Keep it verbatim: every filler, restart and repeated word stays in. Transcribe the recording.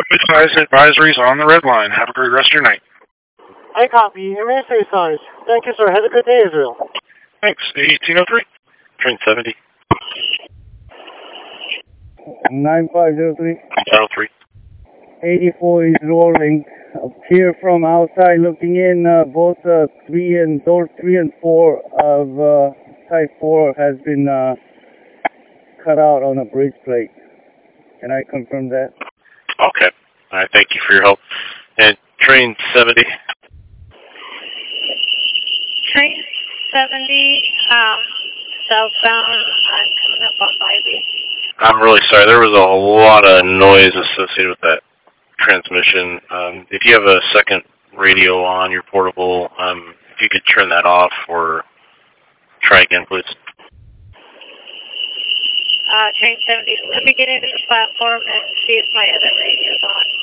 Advise advisories on the red line. Have a great rest of your night. I copy. You may say signs. Thank you, sir. Have a good day, Israel. Thanks. eighteen oh three. Train seventy. nine five zero three. oh three. eighty-four is rolling. Up here from outside looking in, uh, both uh, three and door three and four of uh, Type four has been uh, cut out on a bridge plate. Can I confirm that? Okay. All right. Thank you for your help. And train seventy. Train seventy, um, southbound. I'm coming up on Ivy. I'm really sorry. There was a lot of noise associated with that transmission. Um, if you have a second radio on your portable, um, if you could turn that off or try again, please. Uh, train seventy, let me get into the platform and see if my other radio's on.